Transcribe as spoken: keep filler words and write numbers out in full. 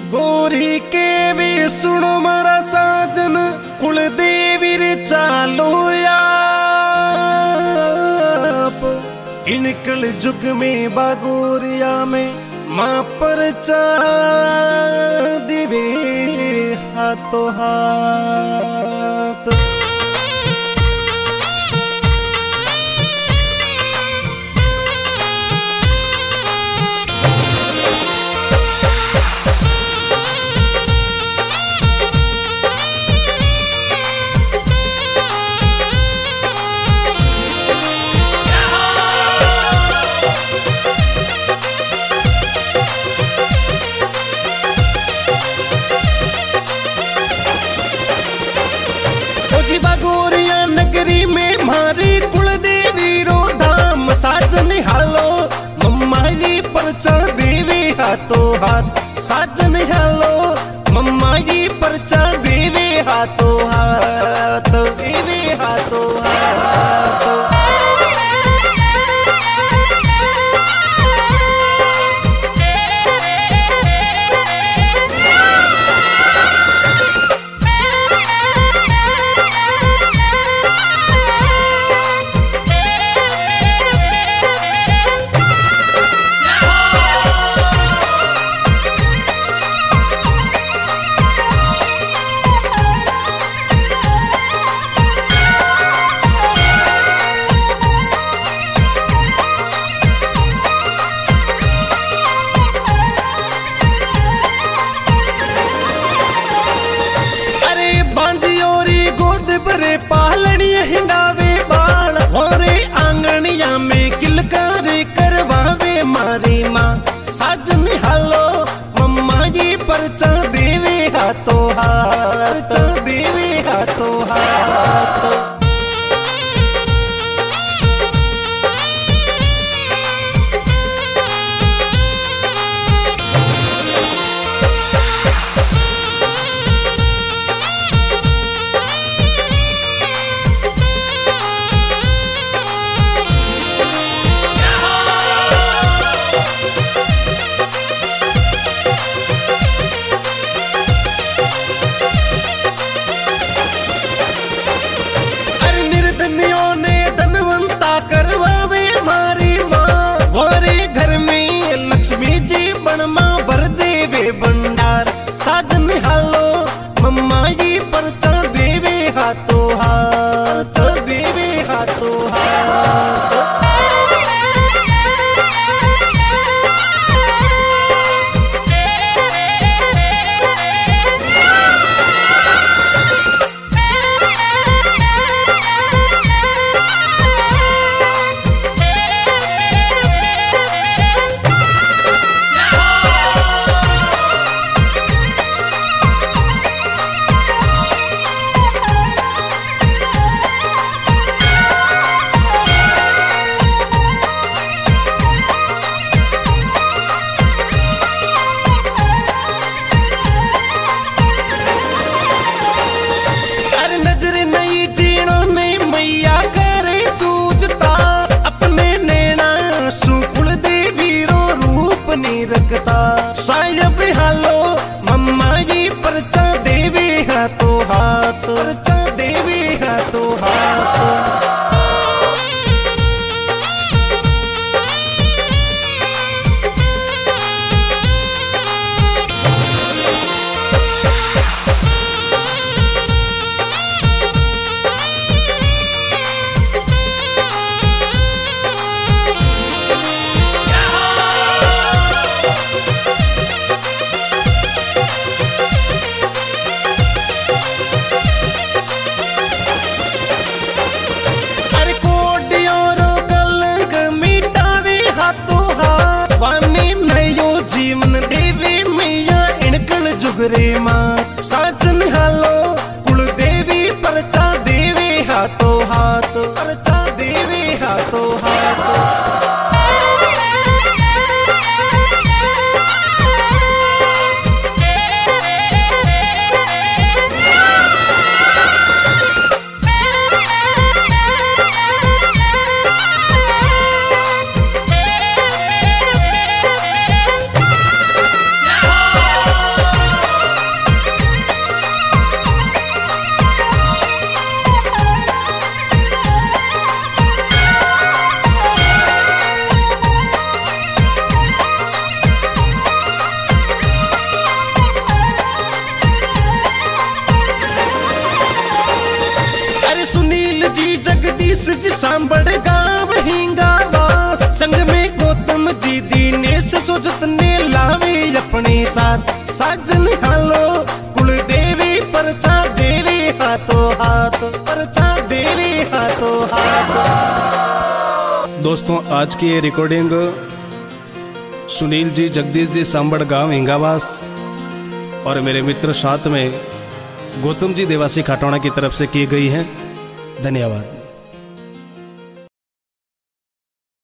गोरी के भी सुनो मारा साजन कुल देवी रे चालो आप इनकल जुग में बागोरिया में माँ पर चा दिवे हाथों हाथ। बागोरिया नगरी में मारी कुल देवी रो धाम साजन हालो मम्मा जी परचा देवी हाथों हाथ। साजन हालो मम्मा जी परचा देवी हाथों हाथ देवी हाथों हाथ। पालनी हिंडावे बाल होरे आंगनिया में किलकारी करवावे मारी माँ। साजन हालो मम्मा जी परचा देवी हाथों हाथ देवी हाथों हाथ। करवावे मारी माँ गोरे घर में लक्ष्मी जी बनमा भर देवे भंडार। साजन हालो मम्मा जी परचा देवे हाथों हाथ देवे हाथों हाथ। रखता सायब हालो मम्मा जी परचा देवी हाथों हाथ परचा देवी हाथों हाथ। जुगरे माँ साजन हालो कुल देवी परचा देवी हाथों हाथ परचा देवी हाथों हाथ। सो जतने लावे अपने साथ साजन हालो कुल देवी परचा देवी हाथों हाथ परचा देवी हाथों हाथ। दोस्तों आज की ये रिकॉर्डिंग सुनील जी जगदीश जी सांबड़ गांव हिंगावास और मेरे मित्र साथ में गौतम जी देवासी खाटौना की तरफ से की गई है। धन्यवाद।